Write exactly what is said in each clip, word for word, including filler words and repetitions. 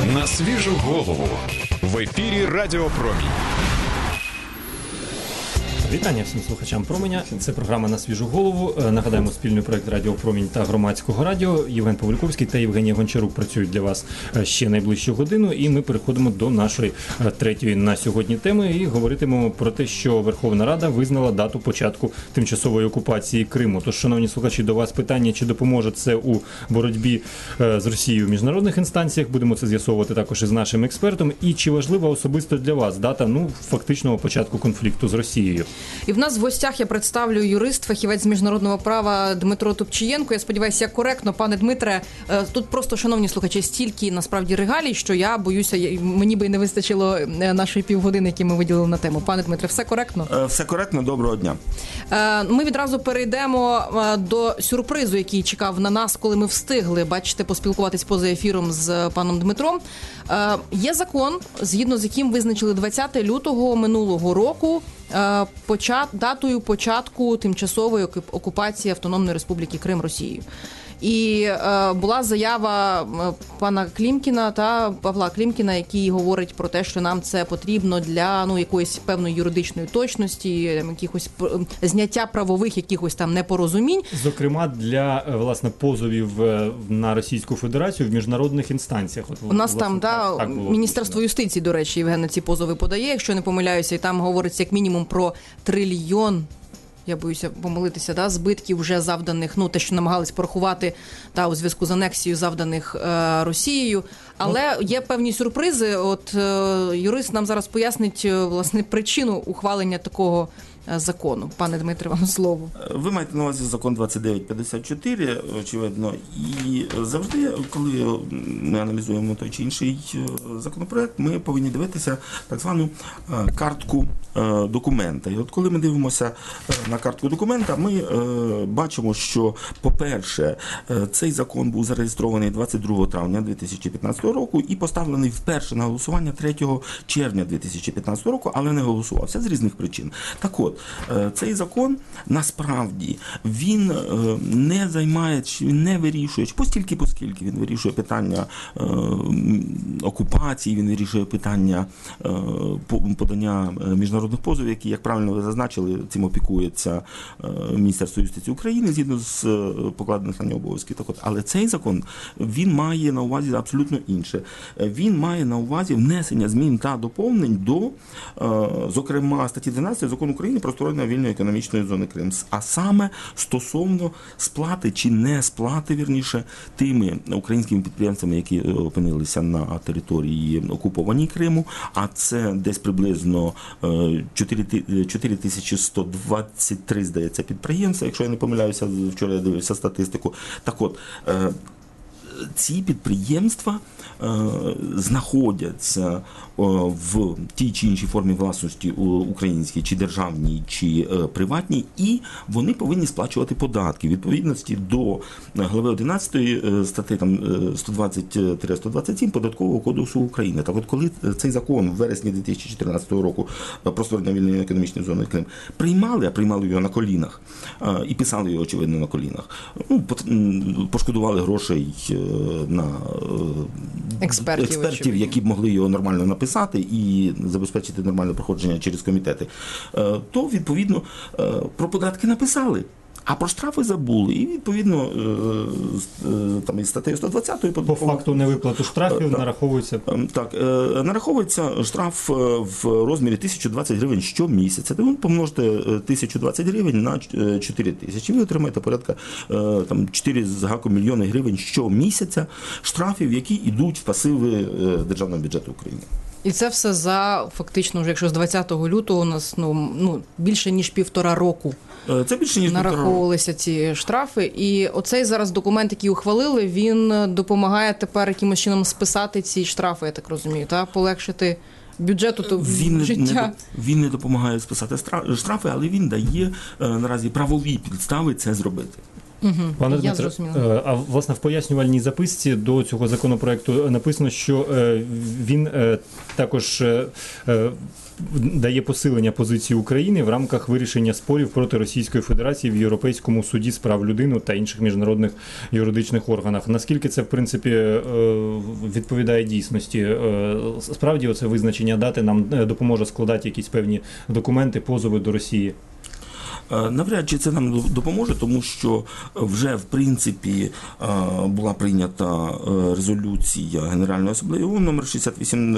На свіжу голову. В ефірі Радіо Промінь. Вітання всім слухачам Променя. Це програма «На свіжу голову». Нагадаємо, спільний проект Радіо Промінь та Громадського радіо. Євген Павлюковський та Євгенія Гончарук працюють для вас ще найближчу годину. І ми переходимо до нашої третьої на сьогодні теми і говоритимемо про те, що Верховна Рада визнала дату початку тимчасової окупації Криму. Тож, шановні слухачі, до вас питання, чи допоможе це у боротьбі з Росією в міжнародних інстанціях. Будемо це з'ясовувати також із нашим експертом. І чи важлива особисто для вас дата, ну, фактичного початку конфлікту з Росією? І в нас в гостях я представлю юрист, фахівець з міжнародного права Дмитро Топчієнко. Я сподіваюся, я коректно. Пане Дмитре, тут просто, шановні слухачі, стільки, насправді, регалій, що я боюся, мені би і не вистачило нашої півгодини, які ми виділили на тему. Пане Дмитре, все коректно? Все коректно, доброго дня. Ми відразу перейдемо до сюрпризу, який чекав на нас, коли ми встигли, бачите, поспілкуватись поза ефіром з паном Дмитром. Є закон, згідно з яким визначили двадцяте лютого минулого року почат, датою початку тимчасової окупації Автономної Республіки Крим Росією. І е, була заява пана Клімкіна та Павла Клімкіна, який говорить про те, що нам це потрібно для ну якоїсь певної юридичної точності, якихось зняття правових якихось там непорозумінь. Зокрема, для власне позовів на Російську Федерацію в міжнародних інстанціях. От, у нас власне, там так, да так було, Міністерство да. юстиції, до речі, Євген ці позови подає, якщо не помиляюся, і там говориться як мінімум про трильйон. Я боюся помилитися, да, збитків вже завданих, ну, те, що намагались порахувати та у зв'язку з анексією завданих е, Росією. Але є певні сюрпризи. От е, юрист нам зараз пояснить, власне, причину ухвалення такого закону. Пане Дмитре, вам слово. Ви маєте на увазі закон двадцять дев'ять п'ятдесят чотири, очевидно, і завжди, коли ми аналізуємо той чи інший законопроект, ми повинні дивитися так звану картку документа. І от коли ми дивимося на картку документа, ми бачимо, що, по-перше, цей закон був зареєстрований двадцять другого травня дві тисячі п'ятнадцятого року і поставлений вперше на голосування третього червня дві тисячі п'ятнадцятого року, але не голосувався з різних причин. Так от, цей закон, насправді, він не займає, він не вирішує, постільки, поскільки він вирішує питання е, окупації, він вирішує питання е, подання міжнародних позовів, які, як правильно ви зазначили, цим опікується е, Міністерство юстиції України, згідно з е, покладених на нього обов'язків. Так от, але цей закон, він має на увазі абсолютно інше. Він має на увазі внесення змін та доповнень до, е, зокрема, статті дванадцять Закону України про створення вільної економічної зони Крим, а саме стосовно сплати чи не сплати, вірніше, тими українськими підприємцями, які опинилися на території окупованій Криму, а це десь приблизно чотири тисячі сто двадцять три, здається, підприємства, якщо я не помиляюся, вчора я дивився статистику. Так от, ці підприємства е, знаходяться е, в тій чи іншій формі власності українській, чи державній, чи е, приватній, і вони повинні сплачувати податки в відповідності до глави одинадцятої е, статті там сто двадцять - сто двадцять сім Податкового кодексу України. Так от, коли цей закон в вересні дві тисячі чотирнадцятого року про створення вільної економічної зони Крим приймали, а приймали його на колінах, е, і писали його, очевидно, на колінах, ну, пошкодували грошей на експертів, експертів, які б могли його нормально написати і забезпечити нормальне проходження через комітети, то, відповідно, про податки написали. А про штрафи забули. І, відповідно, там із статтею сто двадцять по факту невиплату штрафів нараховується. Так, нараховується штраф в розмірі тисяча двадцять гривень щомісяця. Ви помножите тисячу двадцять гривень на чотири тисячі. Ви отримаєте порядка там чотири з гаком мільйони гривень щомісяця штрафів, які йдуть в пасиви державного бюджету України. І це все за, фактично, вже якщо з двадцятого лютого у нас ну, ну більше ніж півтора року це більше ніж нараховувалися ці штрафи. І оцей зараз документ, який ухвалили, він допомагає тепер якимось чином списати ці штрафи, я так розумію, та полегшити бюджету, то він життя. Не, він не допомагає списати штрафи, але він дає наразі правові підстави це зробити. Угу. Пане Я Дмитре, зрозуміла. а власне в пояснювальній записці до цього законопроекту написано, що він також дає посилення позиції України в рамках вирішення спорів проти Російської Федерації в Європейському суді з прав людини та інших міжнародних юридичних органах. Наскільки це, в принципі, відповідає дійсності? Справді, оце визначення дати нам допоможе складати якісь певні документи, позови до Росії? Навряд чи це нам допоможе, тому що вже, в принципі, була прийнята резолюція Генеральної асамблеї ООН номер шістдесят вісім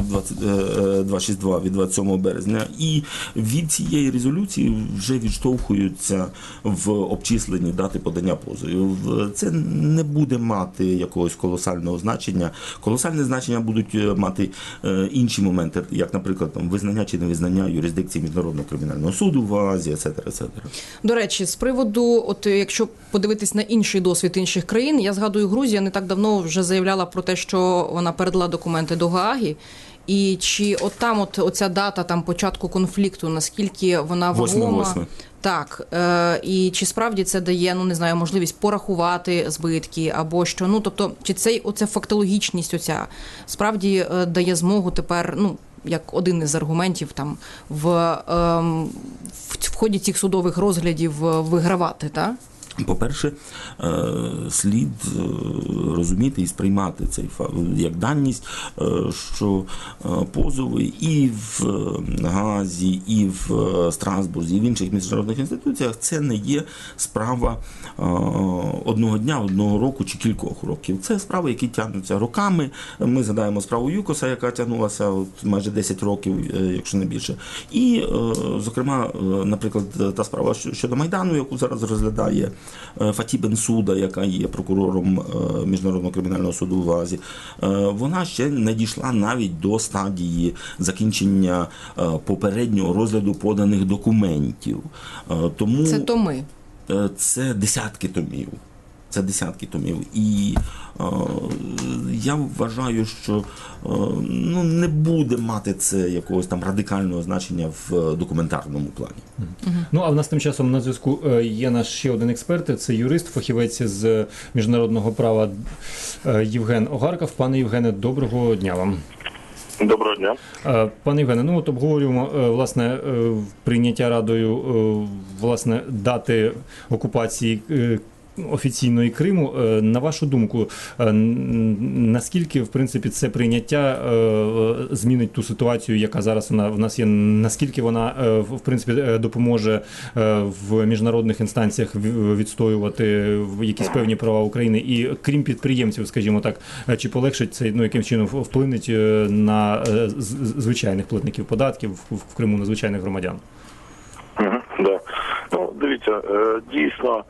двадцять шістдесят два від двадцять сьомого березня, і від цієї резолюції вже відштовхуються в обчисленні дати подання позовів. Це не буде мати якогось колосального значення. Колосальне значення будуть мати інші моменти, як, наприклад, там, визнання чи невизнання юрисдикції Міжнародного кримінального суду в Азії, et cetera. До речі, з приводу, от якщо подивитись на інший досвід інших країн, я згадую, Грузія не так давно вже заявляла про те, що вона передала документи до Гааги. І чи от там от оця дата там початку конфлікту, наскільки вона вагома? Так, е, і чи справді це дає, ну не знаю, можливість порахувати збитки або що, ну тобто, чи цей оця фактологічність оця справді е, дає змогу тепер, ну, як один із аргументів там в, ем, в ході цих судових розглядів вигравати, так? По-перше, слід розуміти і сприймати цей факт як даність, що позови і в Гаазі, і в Страсбурзі, і в інших міжнародних інституціях це не є справа одного дня, одного року чи кількох років. Це справи, які тягнуться роками. Ми згадаємо справу ЮКОСа, яка тягнулася от майже десять років, якщо не більше. І, зокрема, наприклад, та справа щодо Майдану, яку зараз розглядає Фаті Бенсуда, яка є прокурором Міжнародного кримінального суду в Гаазі, вона ще не дійшла навіть до стадії закінчення попереднього розгляду поданих документів. Тому це томи. Це десятки томів. Це десятки томів. І е, я вважаю, що е, ну, не буде мати це якогось там радикального значення в документарному плані. Угу. Ну, а в нас тим часом на зв'язку є наш ще один експерт, це юрист, фахівець з міжнародного права Євген Огарков. Пане Євгене, доброго дня вам. Доброго дня. Пане Євгене, ну от обговорюємо, власне, прийняття Радою, власне, дати окупації офіційної Криму. На вашу думку, наскільки, в принципі, це прийняття змінить ту ситуацію, яка зараз в нас є, наскільки вона, в принципі, допоможе в міжнародних інстанціях відстоювати якісь певні права України, і крім підприємців, скажімо так, чи полегшить це, ну, яким чином вплинуть на звичайних платників податків в Криму, на звичайних громадян? Угу, да. Ну, дивіться, дійсно,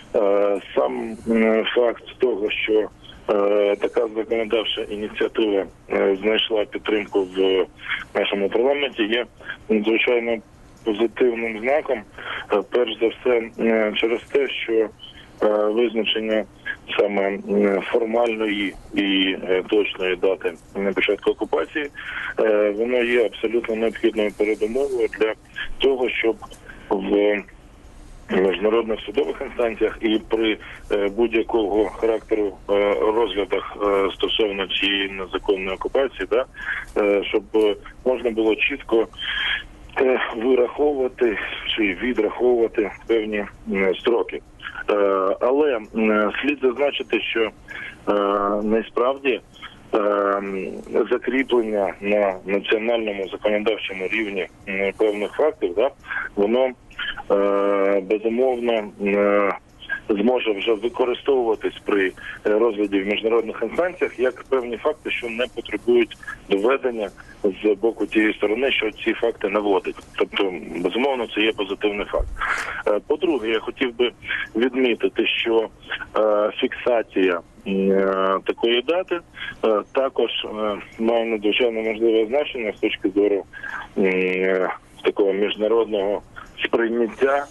сам факт того, що така законодавча ініціатива знайшла підтримку в нашому парламенті, є надзвичайно позитивним знаком. Перш за все через те, що визначення саме формальної і точної дати на початку окупації, воно є абсолютно необхідною передумовою для того, щоб в міжнародних судових інстанціях і при будь-якого характеру розглядах стосовно цієї незаконної окупації, да, щоб можна було чітко вираховувати чи відраховувати певні строки. Але слід зазначити, що насправді закріплення на національному законодавчому рівні певних фактів, да, воно безумовно зможе вже використовуватись при розгляді в міжнародних інстанціях як певні факти, що не потребують доведення з боку тієї сторони, що ці факти наводить. Тобто, безумовно, це є позитивний факт. По-друге, я хотів би відмітити, що фіксація такої дати також має надзвичайно можливе значення з точки зору такого міжнародного сприйняття,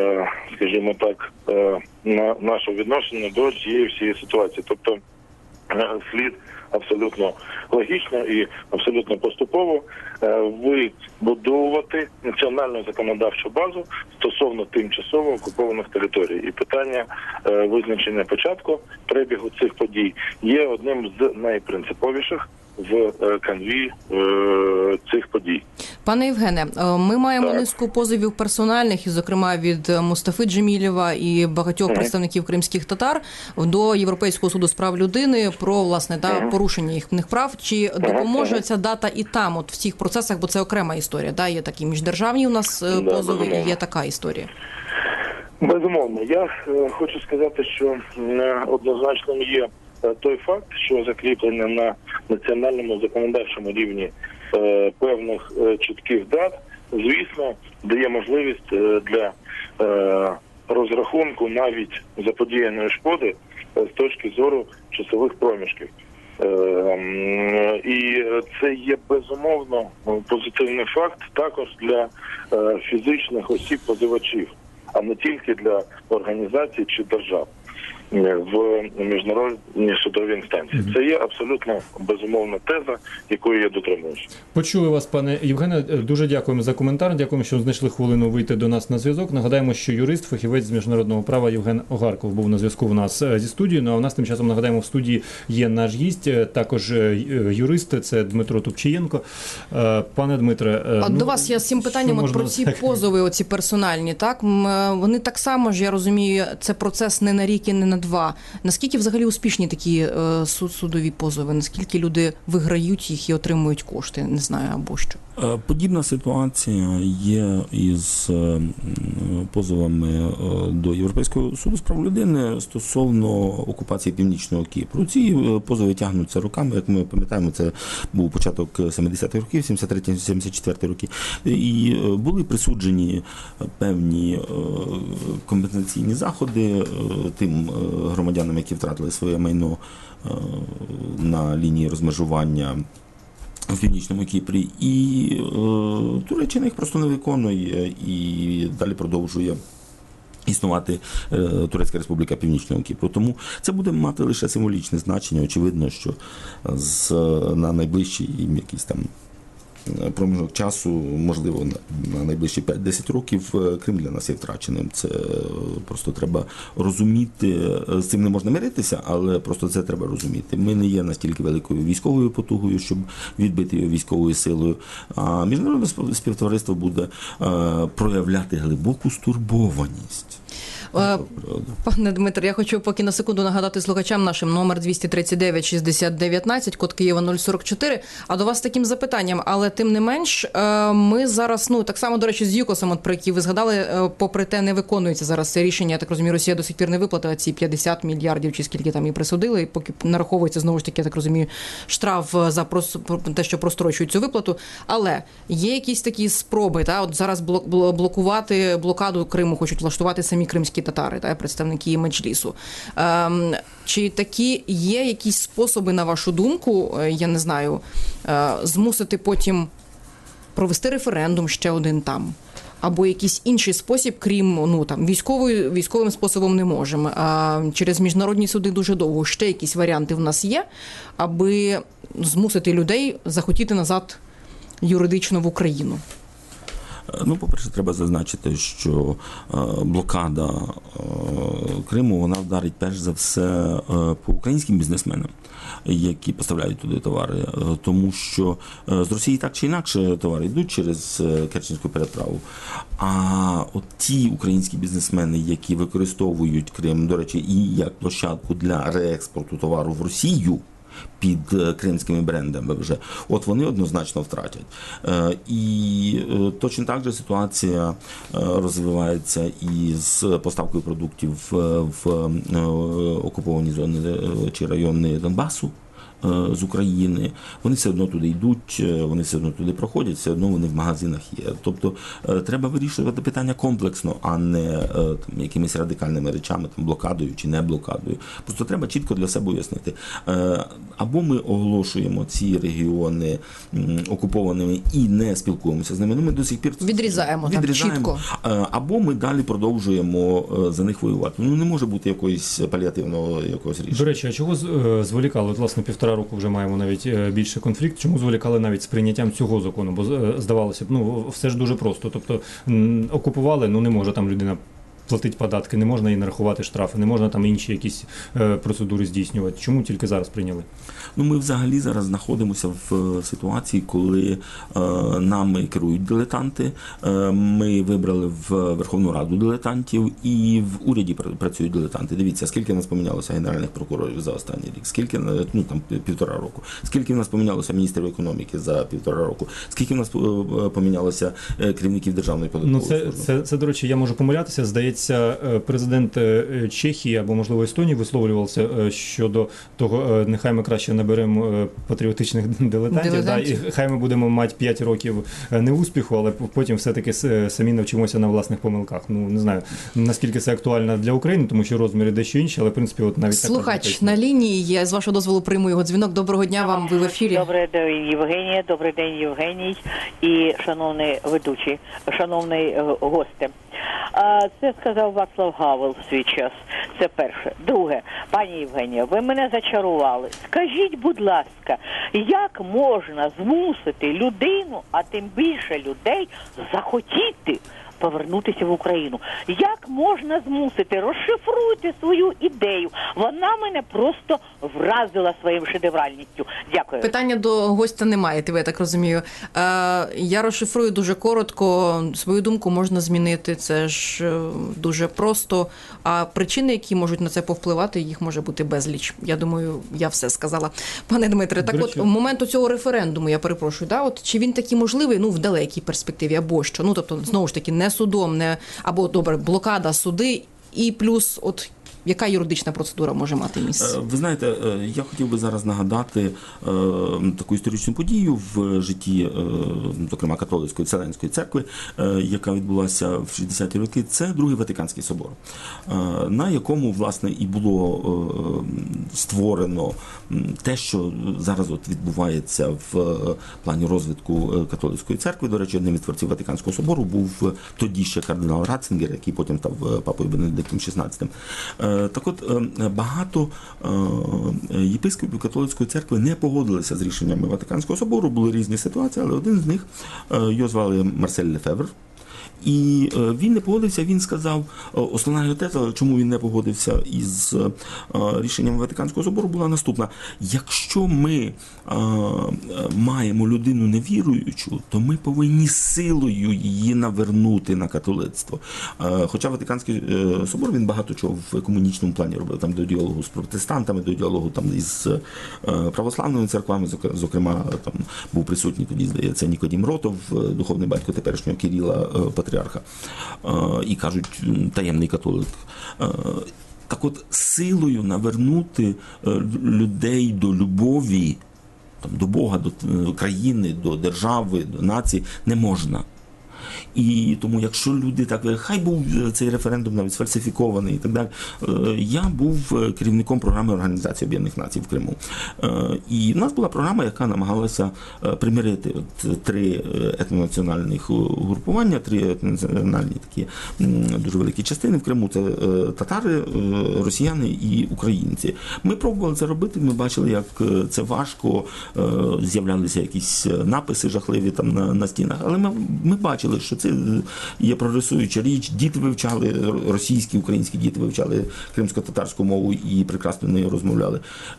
скажімо так, на нашого відношення до цієї всієї ситуації. Тобто, слід абсолютно логічно і абсолютно поступово вибудовувати національну законодавчу базу стосовно тимчасово окупованих територій. І питання визначення початку перебігу цих подій є одним з найпринциповіших в канві е, цих подій. Пане Євгене, ми маємо так. низку позовів персональних, і, зокрема, від Мустафи Джемілєва і багатьох mm-hmm. представників кримських татар до Європейського суду з прав людини про, власне, та, mm-hmm. порушення їхніх прав. Чи mm-hmm. допоможе ця дата і там, от в цих процесах, бо це окрема історія, да? Є такі міждержавні у нас да, позови, безумовно. І є така історія. Безумовно. Я е, хочу сказати, що е, однозначним є той факт, що закріплення на національному законодавчому рівні е, певних е, чітких дат, звісно, дає можливість е, для е, розрахунку навіть заподіяної шкоди е, з точки зору часових проміжків. Е, е, і це є безумовно позитивний факт також для е, фізичних осіб-позивачів, а не тільки для організацій чи держав в міжнародній судовій інстанції. Це є абсолютно безумовна теза, якої я дотримуюся. Почули вас, пане Євгене. Дуже дякуємо за коментар. Дякуємо, що знайшли хвилину вийти до нас на зв'язок. Нагадаємо, що юрист, фахівець з міжнародного права Євген Огарков був на зв'язку у нас зі студією. Ну а в нас тим часом, нагадаємо, в студії є наш гість, також юрист, це Дмитро Тупчієнко. Пане Дмитре, а ну, до вас я з цим питанням от про ці позови, оці персональні, так? Вони так само ж, я розумію, це процес не на рік і не на два. Наскільки взагалі успішні такі е, судові позови? Наскільки люди виграють їх і отримують кошти? Не знаю, або що? Подібна ситуація є із позовами до Європейського суду з прав людини стосовно окупації Північного Кіпру. Ці позови тягнуться роками, як ми пам'ятаємо, це був початок семидесятих років, сімдесят третій - сімдесят четвертий роки. І були присуджені певні компенсаційні заходи тим громадянам, які втратили своє майно на лінії розмежування в Північному Кіпрі, і е, Туреччина їх просто не виконує і далі продовжує існувати е, Турецька Республіка Північного Кіпру. Тому це буде мати лише символічне значення. Очевидно, що з, на найближчий якийсь там проміжок часу, можливо, на найближчі п'ять-десять років Крим для нас є втраченим. Це просто треба розуміти, з цим не можна миритися, але просто це треба розуміти. Ми не є настільки великою військовою потугою, щоб відбити його військовою силою, а міжнародне співтовариство буде проявляти глибоку стурбованість. Пане Дмитре, я хочу поки на секунду нагадати слухачам нашим номер двісті тридцять дев'ять шістдесят дев'ятнадцять, код Києва нуль сорок чотири, а до вас таким запитанням, але тим не менш, ми зараз, ну, так само, до речі, з ЮКОСом, от, про який ви згадали, попри те, не виконується зараз це рішення, я так розумію, Росія до сих пір не виплатила ці п'ятдесят мільярдів, чи скільки там і присудили, і поки нараховується, знову ж таки, я так розумію, штраф за прос... те, що прострочують цю виплату, але є якісь такі спроби, та, от зараз блокувати, блокаду Криму хочуть влаштувати самі кримські татари, та, представники Меджлісу. Ем, чи такі є якісь способи, на вашу думку, я не знаю, е, змусити потім провести референдум ще один там? Або якийсь інший спосіб, крім, ну, там, військовою, військовим способом не можемо. А через міжнародні суди дуже довго. Ще якісь варіанти в нас є, аби змусити людей захотіти назад юридично в Україну? Ну, по-перше, треба зазначити, що е, блокада е, Криму, вона вдарить перш за все е, по українським бізнесменам, які поставляють туди товари, е, тому що е, з Росії так чи інакше товари йдуть через е, Керченську переправу. А от ті українські бізнесмени, які використовують Крим, до речі, і як площадку для реекспорту товару в Росію, під кримськими брендами вже, от вони однозначно втратять. І точно так же ситуація розвивається і з поставкою продуктів в окуповані зони чи райони Донбасу, з України, вони все одно туди йдуть, вони все одно туди проходять, все одно вони в магазинах є. Тобто треба вирішувати питання комплексно, а не там, якимись радикальними речами, там, блокадою чи не блокадою. Просто треба чітко для себе уяснити. Або ми оголошуємо ці регіони окупованими і не спілкуємося з ними, ну ми до сих пір відрізаємо, відрізаємо. Там, чітко. Або ми далі продовжуємо за них воювати. Ну не може бути якоїсь паліативного якогось рішення. До речі, а чого зволікали? От, власне, півтора року вже маємо навіть більше конфлікт. Чому зволікали навіть з прийняттям цього закону? Бо здавалося б, ну все ж дуже просто. Тобто окупували, ну не може там людина платити податки, не можна їй нарахувати штрафи, не можна там інші якісь е, процедури здійснювати. Чому тільки зараз прийняли? Ну, ми взагалі зараз знаходимося в ситуації, коли е, нами керують дилетанти. Е, ми вибрали в Верховну Раду дилетантів і в уряді працюють дилетанти. Дивіться, скільки в нас помінялося генеральних прокурорів за останній рік, скільки, ну там півтора року, скільки в нас помінялося міністрів економіки за півтора року, скільки в нас помінялося керівників державної податкової служби. Ну, це, це, це, до речі, я можу помилятися, здається, президент Чехії або, можливо, Естонії висловлювався щодо того, нехай ми краще наберемо патріотичних дилетантів, дилетантів. Да, і хай ми будемо мати п'ять років неуспіху, але потім все-таки самі навчимося на власних помилках. Ну, не знаю, наскільки це актуально для України, тому що розміри дещо інші, але, в принципі, от навіть Слухач так, на лінії, я з вашого дозволу прийму його дзвінок. Доброго дня вам, ви в ефірі. Добрий день, Євгенія, добрий день, Євгеній і шановний ведучий, шановний госте. Це сказав Вацлав Гавел в свій час. Це перше. Друге, пані Євгенія, ви мене зачарували. Скажіть, будь ласка, як можна змусити людину, а тим більше людей, захотіти повернутися в Україну? Як можна змусити? Розшифруйте свою ідею. Вона мене просто вразила своєю шедевральністю. Дякую. Питання до гостя немає, я так розумію. Е, я розшифрую дуже коротко. Свою думку можна змінити. Це ж дуже просто. А причини, які можуть на це повпливати, їх може бути безліч. Я думаю, я все сказала. Пане Дмитре, так от, моменту цього референдуму, я перепрошую, да? От, чи він такий можливий, ну, в далекій перспективі, або що? Ну, тобто, знову ж таки, не судом, не, або, добре, блокада, суди, і плюс, от, яка юридична процедура може мати місце? Ви знаєте, я хотів би зараз нагадати е, таку історичну подію в житті, е, зокрема, католицької Вселенської церкви, е, яка відбулася в шістдесяті роки. Це Другий Ватиканський собор, е, на якому, власне, і було е, створено те, що зараз от відбувається в плані розвитку католицької церкви. До речі, одним із творців Ватиканського собору був тоді ще кардинал Ратцингер, який потім став папою Бенедиктом шістнадцятим. Так от, багато єпископів католицької церкви не погодилися з рішеннями Ватиканського собору, були різні ситуації, але один з них, його звали Марсель Лефевр, і він не погодився, він сказав, основна його теза, чому він не погодився із рішенням Ватиканського собору, була наступна. Якщо ми маємо людину невіруючу, то ми повинні силою її навернути на католицтво. Хоча Ватиканський собор, він багато чого в екуменічному плані робив, там до діалогу з протестантами, до діалогу там із православними церквами, зокрема, там був присутній тоді, здається, Нікодім Ротов, духовний батько теперішнього Кирила, патріарха, і кажуть, таємний католик. Так от, силою навернути людей до любові, там, до Бога, до країни, до держави, до нації не можна. І тому, якщо люди так, хай був цей референдум навіть сфальсифікований і так далі. Я був керівником програми Організації Об'єднаних Націй в Криму. І в нас була програма, яка намагалася примирити от три етнонаціональних угрупування, три етнонаціональні такі дуже великі частини в Криму. Це татари, росіяни і українці. Ми пробували це робити, ми бачили, як це важко, з'являлися якісь написи жахливі там на, на стінах, але ми, ми бачили, що це є прогресуюча річ. Діти вивчали, російські, українські діти вивчали кримсько-татарську мову і прекрасно нею розмовляли.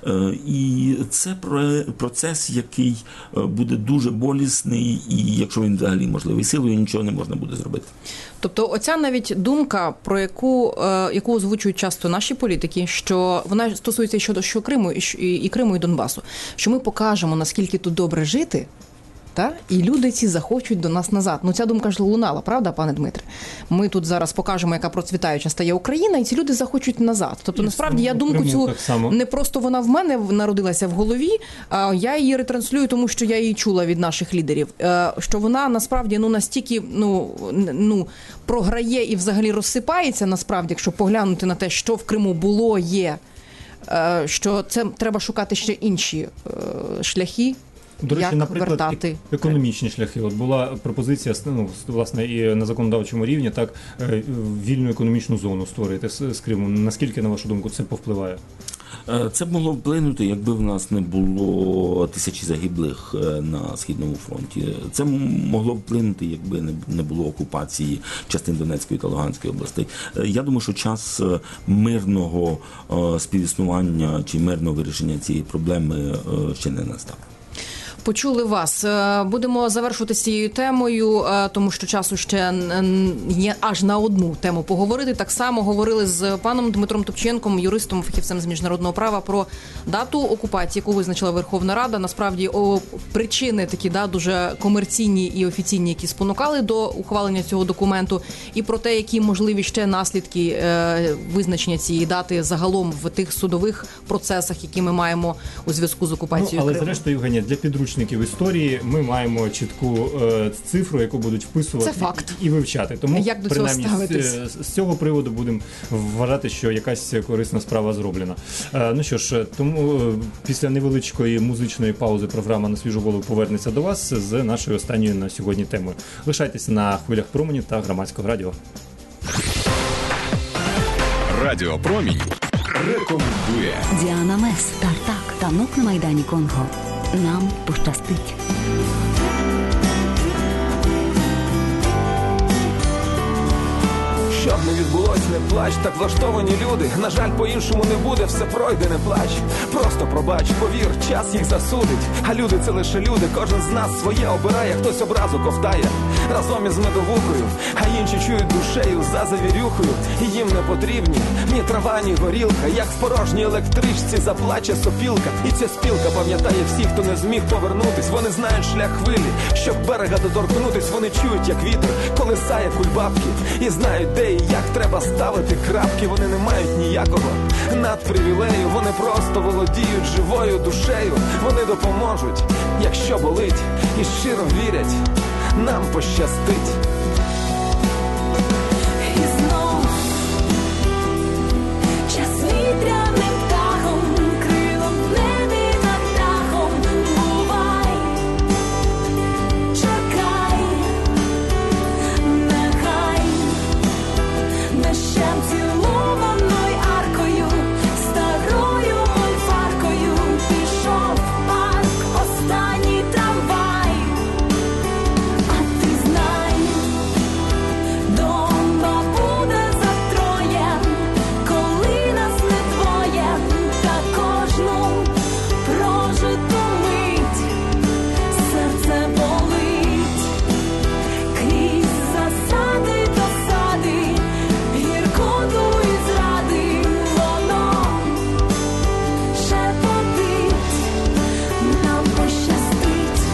І це процес, який буде дуже болісний, і якщо він взагалі можливий, силою нічого не можна буде зробити. Тобто оця навіть думка, про яку, яку озвучують часто наші політики, що вона стосується щодо що Криму, і, і Криму, і Донбасу, що ми покажемо, наскільки тут добре жити, Та? І люди ці захочуть до нас назад. Ну, ця думка ж лунала, правда, пане Дмитре? Ми тут зараз покажемо, яка процвітаюча стає Україна, і ці люди захочуть назад. Тобто, і насправді, я думку цю, не просто вона в мене народилася в голові, а я її ретранслюю, тому що я її чула від наших лідерів. Що вона, насправді, ну, настільки, ну, ну, програє і взагалі розсипається, насправді, якщо поглянути на те, що в Криму було, є, що це треба шукати ще інші шляхи. До речі, як наприклад, вертати економічні шляхи. От була пропозиція, ну, власне, і на законодавчому рівні, так, вільну економічну зону створити з Криму. Наскільки, на вашу думку, це повпливає? Це б могло вплинути, якби в нас не було тисячі загиблих на Східному фронті. Це могло вплинути, якби не було окупації частин Донецької та Луганської областей. Я думаю, що час мирного співіснування чи мирного вирішення цієї проблеми ще не настав. Почули вас. Будемо завершувати з цією темою, тому що часу ще є аж на одну тему поговорити. Так само говорили з паном Дмитром Топченком, юристом, фахівцем з міжнародного права, про дату окупації, яку визначила Верховна Рада. Насправді, о, причини такі, да, дуже комерційні і офіційні, які спонукали до ухвалення цього документу, і про те, які можливі ще наслідки е, визначення цієї дати загалом в тих судових процесах, які ми маємо у зв'язку з окупацією ну, але, Криму. Але, зрештою, Євгенія, для підручників історії ми маємо чітку е, цифру, яку будуть вписувати і, і вивчати. Тому, як до цього ставитись? З, з цього приводу будемо вважати, що якась корисна справа зроблена. Е, ну що ж, тому е, після невеличкої музичної паузи програма «На свіжу голову» повернеться до вас з нашою останньою на сьогодні темою. Лишайтеся на хвилях Промені та Громадського радіо. Радіо Промінь рекомендує. Діана Мес, Тартак, танок на Майдані Конго. Нам пощастить. Щоб не відбулось, не плач, так влаштовані люди. На жаль, по-іншому не буде, все пройде, не плач. Просто пробач, повір, час їх засудить. А люди – це лише люди, кожен з нас своє обирає. Хтось образу ковтає разом із медовухою, а інші чують душею за завірюхою. І їм не потрібні ні трава, ні горілка. Як в порожній електричці заплаче сопілка. І ця спілка пам'ятає всіх, хто не зміг повернутись. Вони знають шлях хвилі, щоб берега доторкнутись. Вони чують, як вітер колисає кульбабки. І знають, де і як треба ставити крапки. Вони не мають ніякого надпривілею. Вони просто володіють живою душею. Вони допоможуть, якщо болить. І щиро вірять, нам пощастить. І знов час вітряним птахом, крилом в небі над дахом. Бувай, чекай, нехай дощем цілованою аркою, старою мольфаркою пішов в парк останній трамвай. А ти знай, дома буде за троє, коли нас не двоє, та кожну прожиту мить серце болить. Крізь засади, досади, гіркоту і зради, воно шепотить, нам пощастить.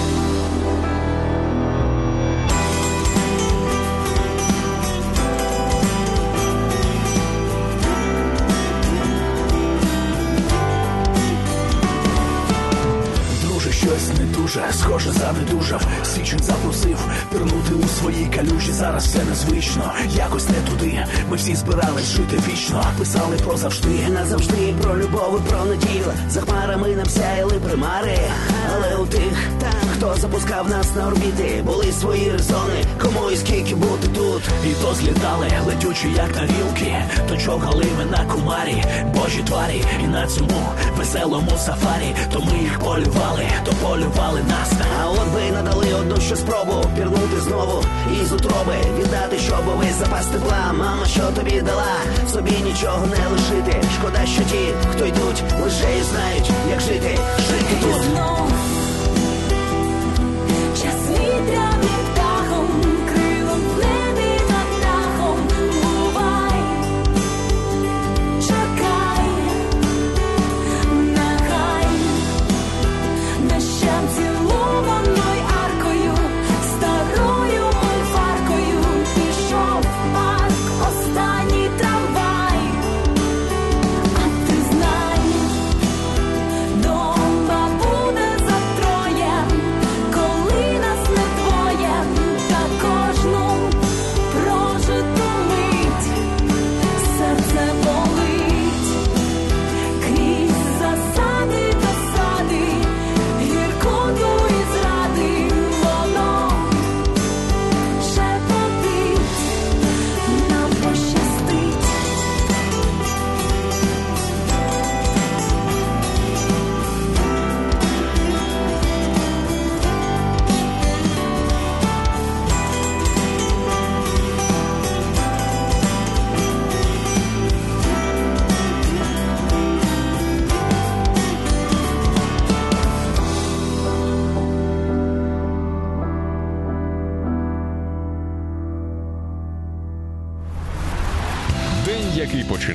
Друже, щось не дуже, схоже, занедужав. Січень запросив пірнути у своїй калюжі. Зараз все незвично, якось не туди. Ми всі збирались жити вічно, писали про завжди. Назавжди про любов і про надію. За хмарами нам сяяли примари. Але у тих, хто запускав нас на орбіти, були свої резони, кому і скільки бути тут. І то злітали, летючі як тарілки, то човгали ми на кумарі. Божі тварі, і на цьому веселому сафарі. То ми їх полювали, то полювали нас. А от би надали одну ще спробу пірнути знову із утроби, віддати, щоб увесь запас тепла. Мама, що тобі дала, собі нічого не лишити. Шкода, що ті, хто йдуть, лише і знають, як жити, жити тут. І знов час вітряним птахом, крилом в небі над дахом. Бувай, чекай, нехай дощем цілованою аркою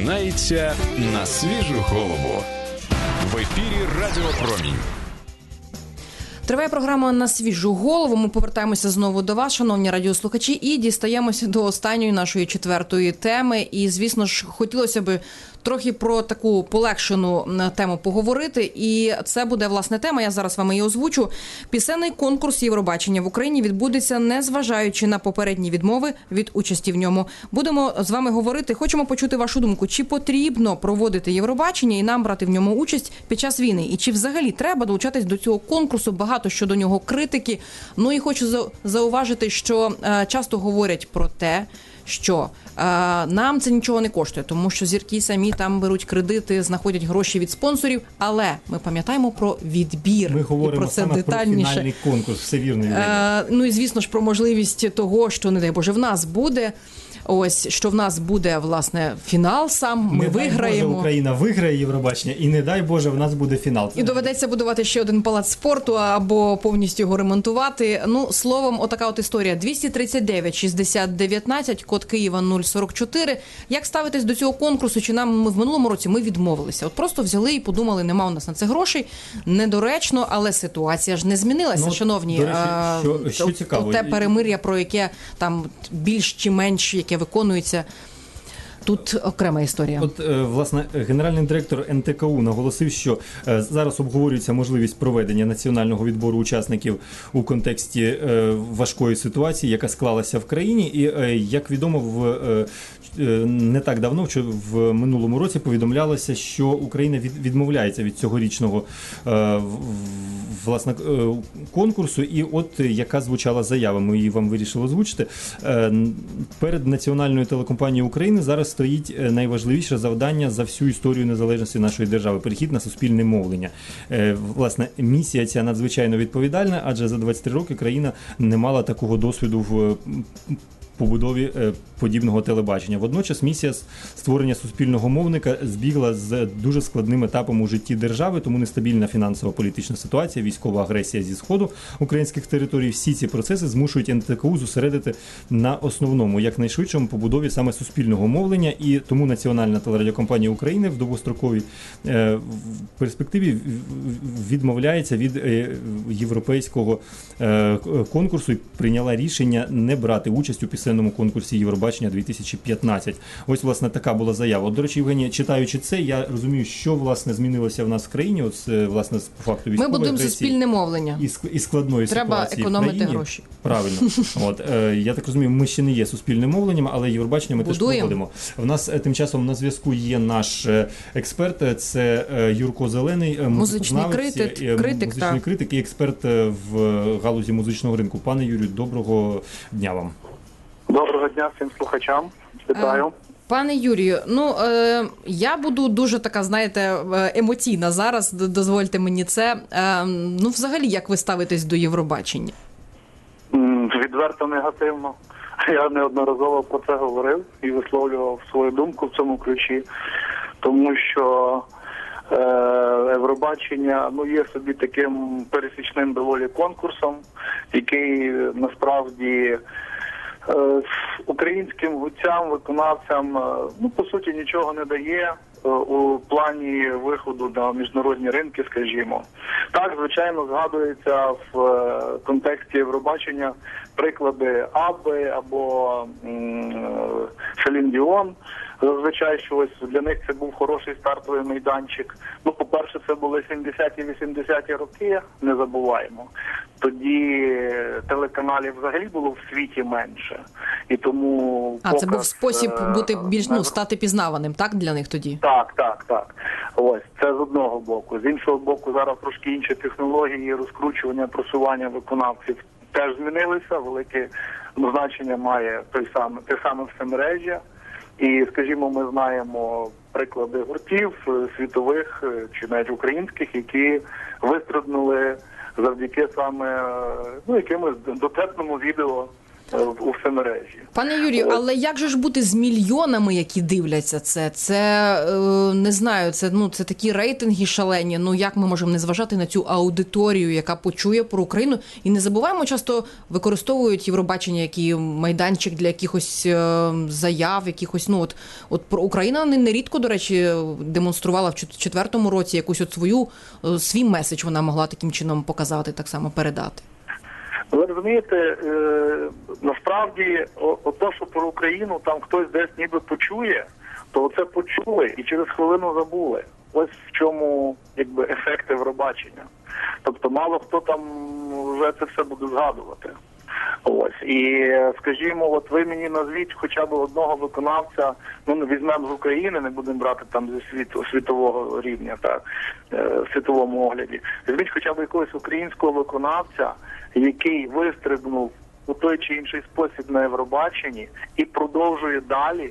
починається на свіжу голову. В ефірі Радіо Промінь. Триває програма «На свіжу голову». Ми повертаємося знову до вас, шановні радіослухачі, і дістаємося до останньої нашої четвертої теми. І, звісно ж, хотілося б трохи про таку полегшену тему поговорити. І це буде, власне, тема, я зараз вам її озвучу. Пісенний конкурс Євробачення в Україні відбудеться, незважаючи на попередні відмови від участі в ньому. Будемо з вами говорити, хочемо почути вашу думку, чи потрібно проводити Євробачення і нам брати в ньому участь під час війни? І чи взагалі треба долучатись до цього конкурсу? Багато щодо нього критики. Ну і хочу зауважити, що е, часто говорять про те, що е, нам це нічого не коштує, тому що зірки самі там беруть кредити, знаходять гроші від спонсорів, але ми пам'ятаємо про відбір. Ми говоримо і про це саме детальніше. Про фінальний конкурс, все вірно. Е, ну і звісно ж про можливість того, що, не дай Боже, в нас буде. Ось, що в нас буде, власне, фінал сам, ми не виграємо. Не дай Боже, Україна виграє Євробачення, і не дай Боже, в нас буде фінал. І доведеться будувати ще один палац спорту або повністю його ремонтувати. Ну, словом, отака от історія. двісті тридцять дев'ять шістдесят дев'ятнадцять, код Києва нуль сорок чотири. Як ставитись до цього конкурсу? Чи нам ми в минулому році ми відмовилися? От просто взяли і подумали, нема у нас на це грошей. Недоречно, але ситуація ж не змінилася, ну, шановні. До речі, що, що цікаво. Те перемир'я, про яке там більш чи менш, яке виконується, тут окрема історія. От, власне, генеральний директор ен те ка у наголосив, що зараз обговорюється можливість проведення національного відбору учасників у контексті важкої ситуації, яка склалася в країні. І, як відомо, в не так давно, в минулому році повідомлялося, що Україна відмовляється від цьогорічного власне конкурсу. І от яка звучала заява, ми її вам вирішили озвучити. Перед Національною телекомпанією України зараз стоїть найважливіше завдання за всю історію незалежності нашої держави – перехід на суспільне мовлення. Власне, місія ця надзвичайно відповідальна, адже за двадцять три роки країна не мала такого досвіду в побудові подібного телебачення. Водночас місія створення суспільного мовника збігла з дуже складним етапом у житті держави, тому нестабільна фінансово-політична ситуація, військова агресія зі Сходу українських територій. Всі ці процеси змушують ен те ка у зосередити на основному, якнайшвидшому побудові саме суспільного мовлення, і тому Національна телерадіокомпанія України в довгостроковій е, перспективі відмовляється від е, європейського е, конкурсу і прийняла рішення не брати участь у пісенному конкурсі Євробачення дві тисячі п'ятнадцять. Ось, власне, така була заява. От, до речі, Євгенія, читаючи це, я розумію, що, власне, змінилося в нас в країні, от, власне, по факту військової агресії. Ми будемо суспільне мовлення. І, і складної Треба ситуації економити в країні. Гроші. Правильно. От, е, я так розумію, ми ще не є суспільним мовленням, але Євробачення ми Будуємо. теж проводимо. В нас е, тим часом на зв'язку є наш е, експерт, це е, Юрко Зелений, е, музичний критик, е, критик, музичний так. критик і експерт е, в галузі музичного ринку. Пане Юрію, доброго дня вам. Доброго дня всім слухачам. Вітаю. Пане Юрію, ну е, я буду дуже така, знаєте, емоційна зараз, дозвольте мені це. Е, ну, взагалі, як ви ставитесь до Євробачення? Відверто негативно. Я неодноразово про це говорив і висловлював свою думку в цьому ключі, тому що е, Євробачення ну, є собі таким пересічним доволі конкурсом, який насправді українським гуртам, виконавцям, ну, по суті, нічого не дає у плані виходу на міжнародні ринки, скажімо. Так, звичайно, згадується в контексті Євробачення приклади Абби або Селін Діон. Зазвичай, що ось для них це був хороший стартовий майданчик. Ну, по-перше, це були сімдесяті-вісімдесяті роки, не забуваємо. Тоді телеканалів взагалі було в світі менше. І тому А, показ, це був спосіб бути більш, ну, стати пізнаваним, так, для них тоді? Так, так, так. Ось, це з одного боку. З іншого боку, зараз трошки інші технології, розкручування, просування виконавців теж змінилися. Велике значення має той саме, те саме всемережжя. І, скажімо, ми знаємо приклади гуртів світових чи навіть українських, які вистрибнули завдяки саме, ну, якимось дотепному відео у всемережі. Пане Юрію, але як же ж бути з мільйонами, які дивляться це? Це, е, не знаю, це, ну, це такі рейтинги шалені. Ну, як ми можемо не зважати на цю аудиторію, яка почує про Україну? І не забуваємо, часто використовують Євробачення, який майданчик для якихось е, заяв, якихось, ну, от, от про Україна нерідко, до речі, демонструвала в четвертому році якусь от свою, е, свій меседж вона могла таким чином показати, так само передати. Ви розумієте, е, насправді, о, о, то, що про Україну там хтось десь ніби почує, то це почули і через хвилину забули. Ось в чому, якби, ефект Євробачення. Тобто мало хто там вже це все буде згадувати. Ось. І, скажімо, от ви мені назвіть хоча б одного виконавця, ну, не візьмемо з України, не будемо брати там зі світу, світового рівня, так, в світовому огляді. Візьміть хоча б якогось українського виконавця, який вистрибнув у той чи інший спосіб на Євробаченні і продовжує далі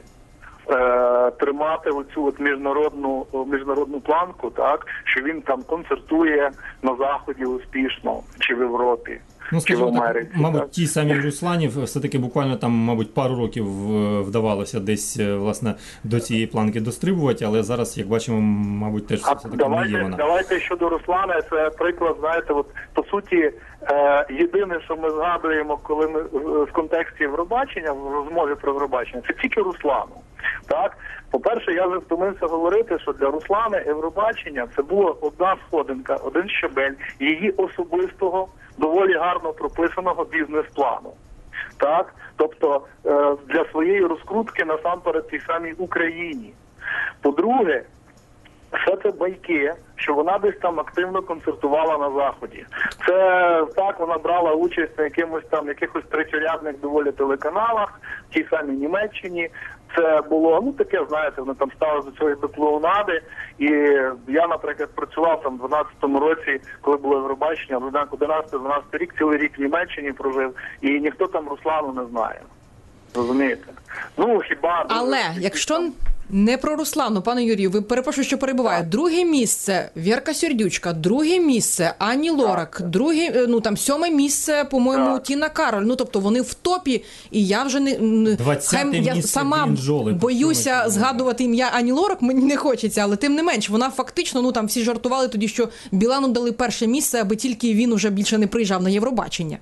е, тримати оцю от міжнародну, міжнародну планку, так, що він там концертує на Заході успішно, чи в Європі. Ну, скажімо так, Америці, мабуть, так? ті самі Русланів все-таки буквально там, мабуть, пару років вдавалося десь, власне, до цієї планки дострибувати, але зараз, як бачимо, мабуть, теж А все-таки давайте, не є вона. давайте щодо Руслана, це приклад, знаєте, от, по суті, е, єдине, що ми згадуємо, коли ми в контексті Євробачення, в розмові про Євробачення, це тільки Руслану. Так? По-перше, я вже втомився говорити, що для Руслана Євробачення це була одна сходинка, один щабель її особистого, доволі гарно прописаного бізнес-плану. Так? Тобто е, для своєї розкрутки насамперед тій самій Україні. По-друге, все це байки, що вона десь там активно концертувала на Заході. Це так, вона брала участь на якимось там, якихось третьорядних доволі телеканалах, в тій самій Німеччині. Це було, ну, таке, знаєте, вони там стали до цього до клоунади. І я, наприклад, працював там в дванадцятому році, коли було Євробачення, одинадцятий-дванадцятий рік, цілий рік в Німеччині прожив, і ніхто там Руслану не знає. Розумієте? Ну, хіба... Але, якщо не про Руслану, пане Юрію, ви, перепрошую, що перебуває. Друге місце Вєрка Сердючка, друге місце Ані Лорак, друге, ну там сьоме місце, по-моєму, Тіна Кароль. Ну, тобто вони в топі, і я вже не... двадцяте я місце сама Брінджоли, боюся почули, згадувати ім'я Ані Лорак, мені не хочеться, але тим не менш, вона фактично, ну там всі жартували тоді, що Білану дали перше місце, аби тільки він уже більше не приїжджав на Євробачення.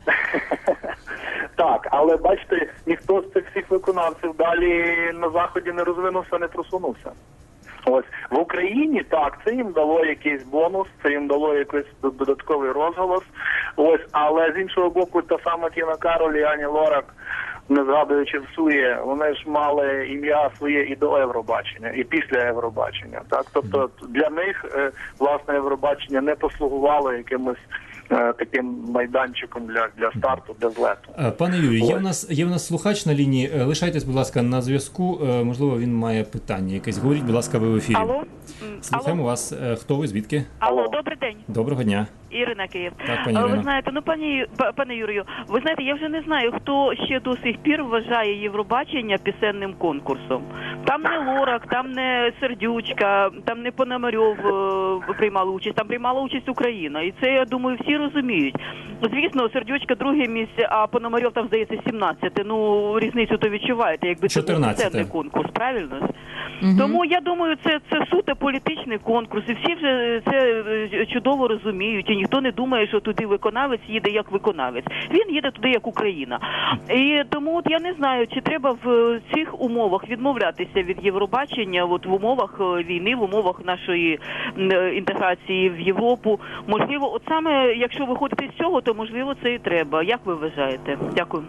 Так, але бачите, ніхто з цих всіх виконавців далі на Заході не розвинувся, не просунувся. Ось в Україні так, це їм дало якийсь бонус, це їм дало якийсь додатковий розголос. Ось, але з іншого боку, та сама Тіна Кароль і Ані Лорак, не згадуючи всує, вони ж мали ім'я своє і до Євробачення, і після Євробачення. Так, тобто для них власне Євробачення не послугувало якимось таким майданчиком для, для старту, для злету. Пане Юрію, є в нас є в нас слухач на лінії. Лишайтесь, будь ласка, на зв'язку. Можливо, він має питання якесь. Говоріть, будь ласка, ви в ефірі. Алло? Слухаємо Алло? вас. Хто ви, звідки? Алло, добрий день. Доброго дня. Ірина Київ. Так, пані Ірино. Ви знаєте, ну пані пане Юрію, ви знаєте, я вже не знаю, хто ще до сих пір вважає Євробачення пісенним конкурсом. Там не Лорак, там не Сердючка, там не Пономарьов е, приймали участь, там приймала участь Україна. І це, я думаю, всі розуміють. Звісно, Сердючка друге місце, а Пономарьов там, здається, сімнадцяте. Ну, різницю то відчуваєте, якби це був пісенний конкурс, правильно? Угу. Тому, я думаю, це, це суто політичний конкурс, і всі вже це чудово розуміють, і ніхто не думає, що туди виконавець їде як виконавець. Він їде туди як Україна. І тому от я не знаю, чи треба в цих умовах відмовлятися від Євробачення, от в умовах війни, в умовах нашої інтеграції в Європу. Можливо, от саме, якщо виходити з цього, то можливо це і треба. Як ви вважаєте? Дякую.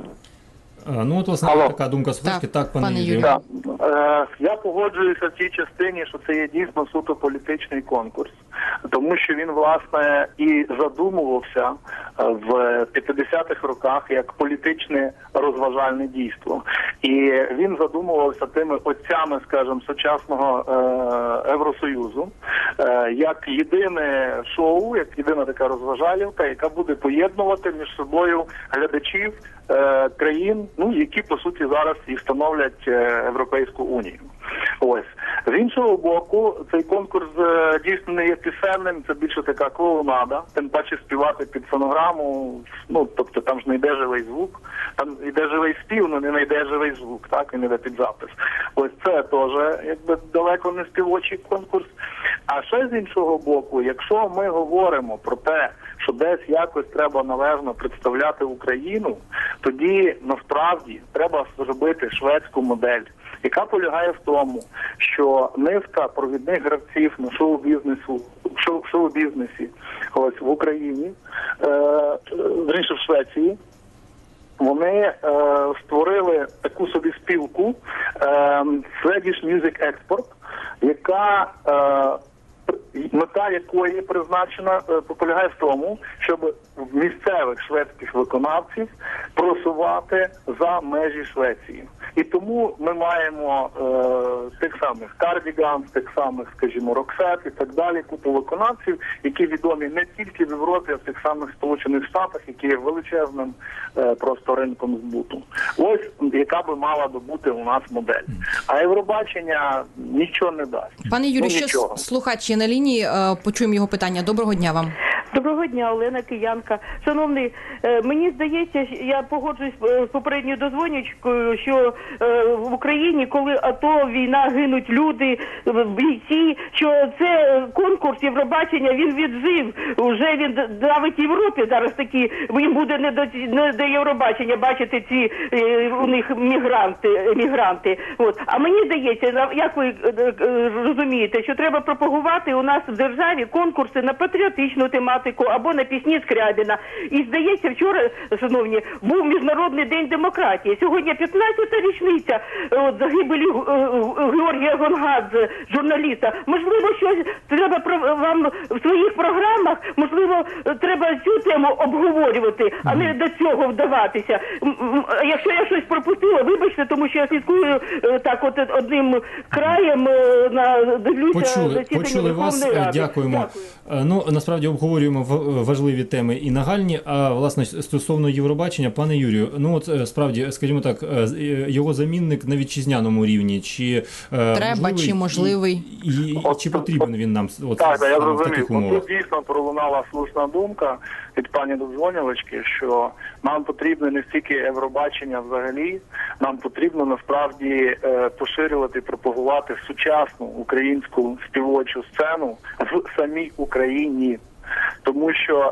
Ну, от, власне, Алло. така думка слухачки. Так, пане, пане Юрію. Так. Е, я погоджуюся в тій частині, що це є дійсно суто політичний конкурс, тому що він, власне, і задумувався в п'ятдесятих роках як політичне розважальне дійство. І він задумувався тими отцями, скажімо, сучасного е, Євросоюзу, е, як єдине шоу, як єдина така розважалівка, яка буде поєднувати між собою глядачів е, країн, ну, які, по суті, зараз і становлять е, Європейську унію. Ось. З іншого боку, цей конкурс е, дійсно не є пісенним, це більше така клоунада, тим паче співати під фонограму, ну, тобто там ж не йде живий звук, там йде живий спів, але не йде живий звук, так, він йде під запис. Ось це теж, якби, далеко не співочий конкурс. А ще з іншого боку, якщо ми говоримо про те, що десь якось треба належно представляти Україну, тоді насправді треба зробити шведську модель, яка полягає в тому, що низка провідних гравців на шоу-бізнесу, шоу, шоу-бізнесі ось в Україні, е, раніше в Швеції, вони е, створили таку собі спілку е, Swedish Music Export, яка е, мета якої призначена, полягає в тому, щоб місцевих шведських виконавців просувати за межі Швеції. І тому ми маємо е, тих самих Cardigans, тих самих, скажімо, Roxette і так далі, купу виконавців, які відомі не тільки в Європі, а в тих самих Сполучених Штатах, які є величезним е, просто ринком збуту. Ось яка би мала би бути у нас модель. А Євробачення нічого не дасть. Пане Юрію, ну, ще нічого. слухач є на лінії, е, почуємо його питання. Доброго дня вам. Доброго дня, Олена Киянка. Шановний, е, мені здається, я погоджуюсь з попередньою дозвонючкою, що е, в Україні, коли АТО, війна, гинуть люди, бійці, що це конкурс Євробачення, він віджив. Уже він навіть в Європі зараз такі, їм буде не до, не до Євробачення бачити ці е, у них мігранти. емігранти. От. А мені здається, як ви е, е, розумієте, що треба пропагувати у нас в державі конкурси на патріотичну тематику, або на пісні Скрябіна. І, здається, вчора, шановні, був Міжнародний день демократії. Сьогодні п'ятнадцята річниця от, загибелі е, Георгія Гонгадзе, журналіста. Можливо, щось треба про, вам в своїх програмах, можливо, треба цю тему обговорювати, а не до цього вдаватися. Якщо я щось пропустила, вибачте, тому що я слідкую е, так от одним краєм е, на дивлюся Почули, засідання почули вас, Верховної Ради. дякуємо. Дякую. Ну, насправді обговорюємо важливі теми і нагальні, а власне стосовно Євробачення, пане Юрію, ну от справді, скажімо так, його замінник на вітчизняному рівні, чи треба, можливий, чи можливий, і, і, і чи потрібен він нам от, так, я в таких умовах? Тут дійсно пролунала слушна думка від пані Дозвонювачки, що нам потрібно не стільки Євробачення взагалі, нам потрібно насправді поширювати, пропагувати сучасну українську співочу сцену в самій Україні. Тому що,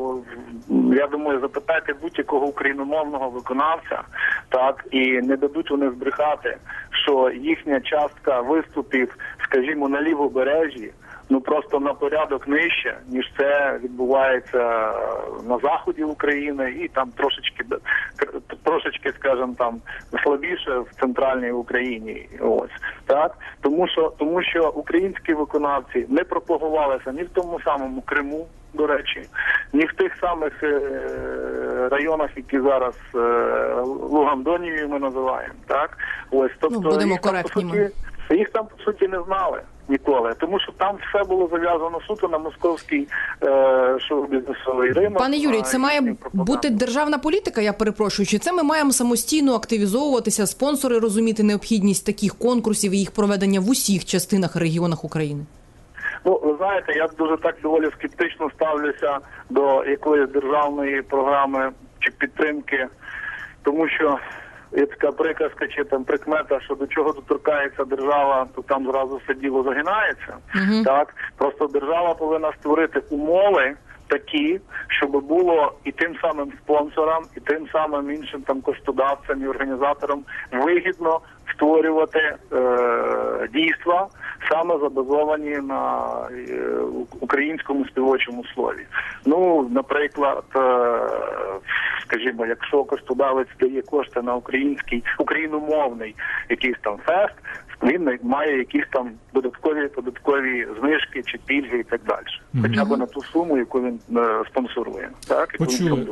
е, я думаю, запитайте будь-якого україномовного виконавця, так, і не дадуть вони збрехати, що їхня частка виступів, скажімо, на лівобережжі, ну просто на порядок нижче, ніж це відбувається на заході України і там трошечки, трошечки, скажімо, там слабіше в центральній Україні. Ось так, тому що тому що українські виконавці не пропагувалися ні в тому самому Криму, до речі, ні в тих самих е, районах, які зараз е, Лугандонію ми називаємо, так? Ось, тобто, ну, будемо їх там, коректні. по суті, їх там, по суті, не знали ніколи, тому що там все було зав'язано суто на московський е, шоу-бізнесовий ринок. Пане Юрію, це має бути державна політика, я перепрошую, чи це ми маємо самостійно активізовуватися, спонсори розуміти необхідність таких конкурсів і їх проведення в усіх частинах і регіонах України? Ну, ви знаєте, я дуже так доволі скептично ставлюся до якоїсь державної програми чи підтримки, тому що є така приказка чи там прикмета, що до чого доторкається держава, то там зразу все діло загинається. Uh-huh. Так? Просто держава повинна створити умови такі, щоб було і тим самим спонсорам, і тим самим іншим там коштодавцям і організаторам вигідно створювати е, дійства, саме забазовані на е, українському співочому слові. Ну, наприклад, е, скажімо, якщо коштодавець дає кошти на український, україномовний якийсь там фест, він має якісь там додаткові податкові знижки чи пільги і так далі. Mm-hmm. Хоча б на ту суму, яку він е, спонсорує. Так? Яку Почули. він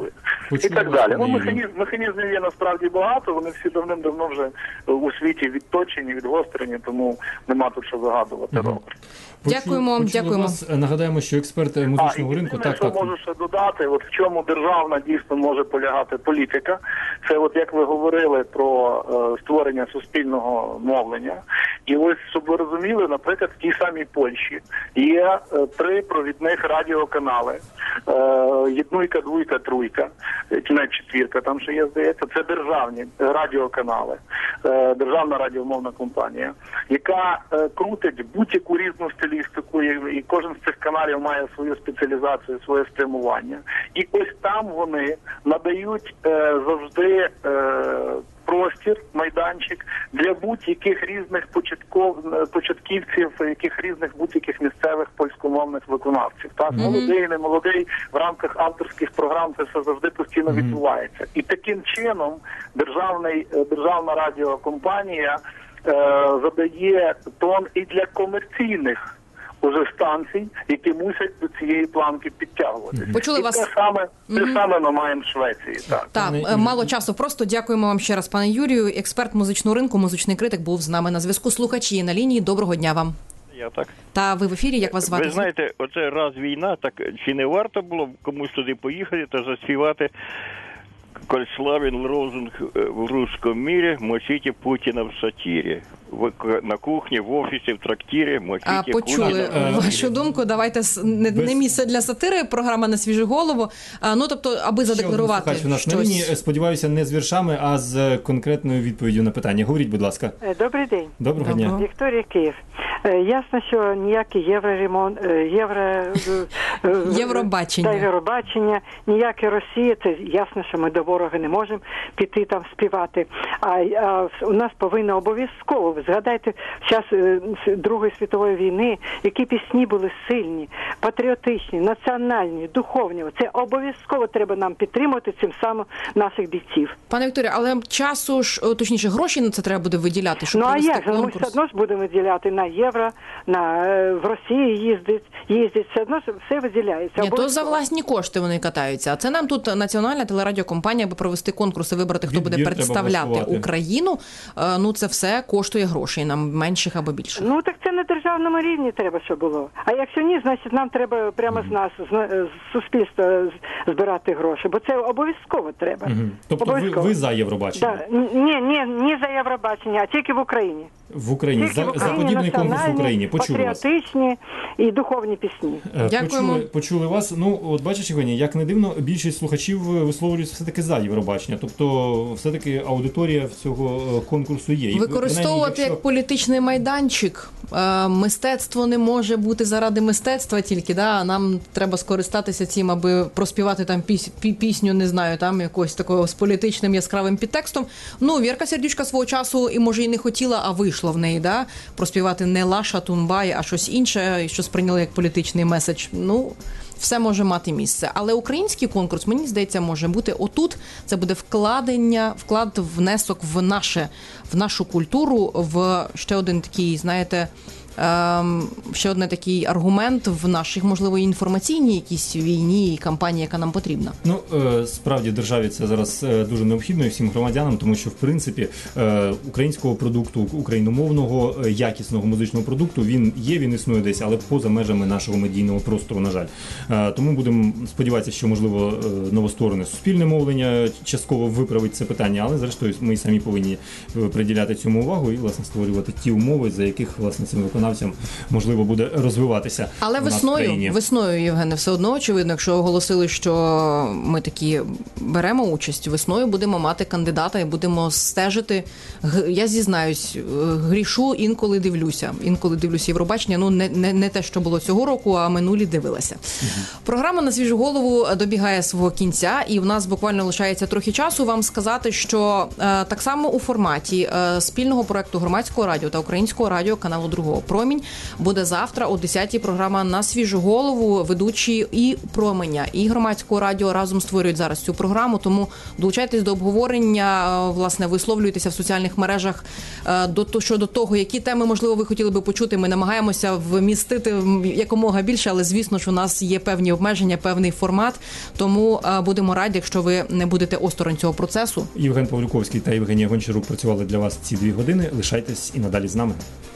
і так далі. Ну, механізм, механізмів є насправді багато, вони всі давним-давно вже у світі відточені, відгострені, тому нема тут що загадувати, угу. Роберт. Дякуємо, Почули дякуємо. Вас. Нагадаємо, що експерт музичного а, ринку... І так, що так. можу ще додати, от в чому державна дійсно може полягати політика, це от як ви говорили про е, створення суспільного мовлення. І ось, щоб ви розуміли, наприклад, в тій самій Польщі є е, три провідних радіоканали. Е, Єднуйка, двойка, тройка, не четвірка, там ще є, здається, це державні радіоканали, е, державна радіомовна компанія, яка е, крутить будь-яку різну стилістику, і, і кожен з цих каналів має свою спеціалізацію, своє спрямування. І ось там вони надають е, завжди е, простір, майданчик для будь-яких різних початков, початківців, яких різних будь-яких місцевих польськомовних виконавців. Так, mm-hmm. молодий, не молодий, в рамках авторських програм це все завжди постійно mm-hmm. відбувається. І таким чином державний, державна радіокомпанія е, задає тон і для комерційних уже станцій, які мусять до цієї планки підтягуватися. Почули і вас. Те саме, те Mm-hmm. саме ми маємо в Швеції. Так, так е, мало часу. Просто дякуємо вам ще раз, пане Юрію. Експерт музичного ринку, музичний критик був з нами на зв'язку. Слухачі на лінії. Доброго дня вам. Я так. Та ви в ефірі, як вас звати? Ви знаєте, оце раз війна, так чи не варто було комусь туди поїхати та заспівати «Коль славен лозунг в русском мире, мочите Путіна в сатирі». На кухні, в офісі, в трактирі, мочите а, почули Путіна. вашу думку. Давайте не, не місце для сатири, програма «На свіжу голову». А, ну, тобто, аби задекларувати щось. У нас на лінії, сподіваюся, не з віршами, а з конкретною відповіддю на питання. Говоріть, будь ласка. Добрий день. Доброго дня. Вікторія, Київ. Ясно, що ніякий євроремонт, євро... Євробачення. Та Євробачення, ніяке Росія, це ясно, що ми до ворога не можемо піти там співати. А, а у нас повинно обов'язково, згадайте, час Другої світової війни, які пісні були сильні, патріотичні, національні, духовні. Це обов'язково треба нам підтримувати цим самим наших бійців. Пане Вікторія, але часу ж, точніше, гроші на це треба буде виділяти, щоб ну, провести конкурс. Ну, а як? Ми все одно ж будемо виділяти на євро, на, в Росії їздить, їздить, все одно все виділяється. Ні, то за власні кошти вони катаються. А це нам тут національна телерадіокомпанія, аби провести конкурс і вибрати, хто буде представляти Україну. Ну, це все коштує грошей, нам менших або більших. Ну, так це на державному рівні треба, щоб було. А якщо ні, значить нам треба прямо з нас, з суспільства збирати гроші, бо це обов'язково треба. Угу. Тобто обов'язково. Ви, ви за Євробачення? Да. Ні, ні, не за Євробачення, а тільки в Україні. В Україні. Тільки За, в Україні, за подібний конкурс в Україні. Почули вас. Патріотичні і духовні пісні. Дякуємо. Почули, почули вас. Ну, от бачиш, Євгенія, як не дивно, більшість слухачів висловлюються все-таки за Євробачення. Тобто, все-таки аудиторія цього конкурсу є. Використовувати як політичний майданчик. Мистецтво не може бути заради мистецтва тільки, да? Нам треба скористатися цим, аби проспівати там піс, пісню, не знаю, там якось такого з політичним яскравим підтекстом. Ну, Вірка Сердючка свого часу і, може, і не хотіла, а вийшло в неї, да? Проспівати не Лаша Тунбай, а щось інше, що сприйняли як політичний меседж. Ну, все може мати місце. Але український конкурс, мені здається, може бути отут. Це буде вкладення, вклад, внесок в наше, в нашу культуру, в ще один такий, знаєте, ще один такий аргумент в наших, можливо, інформаційній якійсь війні і кампанії, яка нам потрібна. Ну, справді, державі це зараз дуже необхідно і всім громадянам, тому що, в принципі, українського продукту, україномовного, якісного музичного продукту, він є, він існує десь, але поза межами нашого медійного простору, на жаль. Тому будемо сподіватися, що, можливо, новостворене суспільне мовлення частково виправить це питання, але, зрештою, ми самі повинні приділяти цьому увагу і, власне, створювати ті умови, за яких, власне, цим виконавцям можливо буде розвиватися. Але весною, весною, Євгене, все одно очевидно, якщо оголосили, що ми такі беремо участь, весною будемо мати кандидата і будемо стежити. Я зізнаюсь, грішу, інколи дивлюся. Інколи дивлюся Євробачення, ну не, не, не те, що було цього року, а минулі дивилася. Угу. Програма «На свіжу голову» добігає свого кінця, і в нас буквально лишається трохи часу вам сказати, що е, так само у форматі е, спільного проекту Громадського радіо та Українського радіо каналу Другого Промінь буде завтра о десятій. Програма «На свіжу голову». Ведучі і Променя, і Громадського радіо разом створюють зараз цю програму, тому долучайтесь до обговорення, власне, висловлюйтеся в соціальних мережах до, щодо того, які теми, можливо, ви хотіли би почути. Ми намагаємося вмістити якомога більше, але, звісно, що у нас є певні обмеження, певний формат, тому будемо раді, якщо ви не будете осторонь цього процесу. Євген Павлюковський та Євгенія Гончарук працювали для вас ці дві години. Лишайтесь і надалі з нами.